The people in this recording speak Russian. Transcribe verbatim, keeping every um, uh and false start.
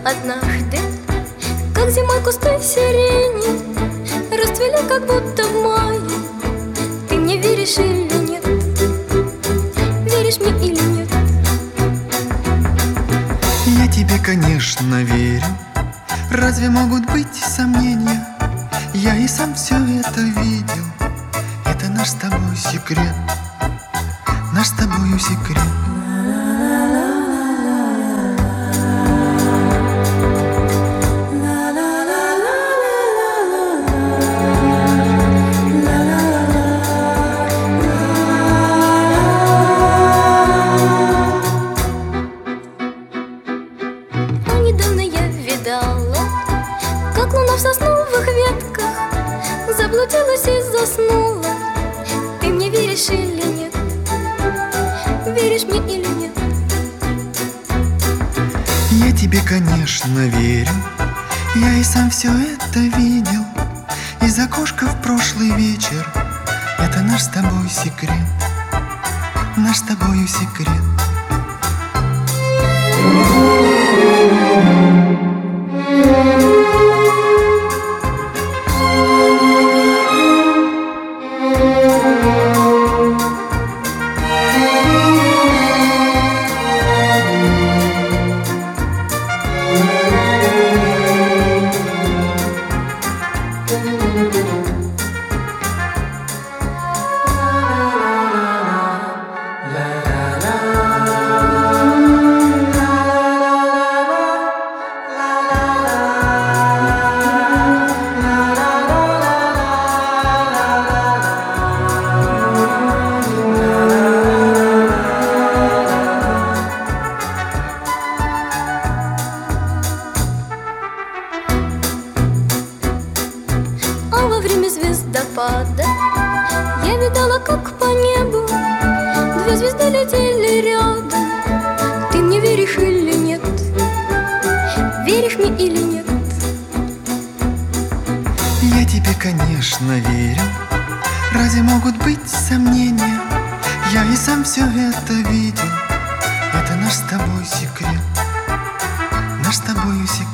однажды, как зимой кусты сирени расцвели, как будто в мае. Ты мне веришь или нет? Веришь мне или нет? Я тебе, конечно, верю. Разве могут быть сомнения? Я и сам все это видел. Это наш с тобой секрет, наш с тобою секрет. Недавно я видала, как луна в сосновых ветках заблудилась и заснула. Ты мне веришь или нет? Веришь мне или нет? Я тебе, конечно, верю. Я и сам все это видел из окошка в прошлый вечер. Это наш с тобой секрет, наш с тобою секрет. А во время звездопада я видала, как по небу две звезды летели рядом. Ты мне веришь или нет? Веришь мне или нет? Я тебе, конечно, верю. Разве могут быть сомнения? Я и сам все это видел. Это наш с тобой секрет, наш с тобою секрет.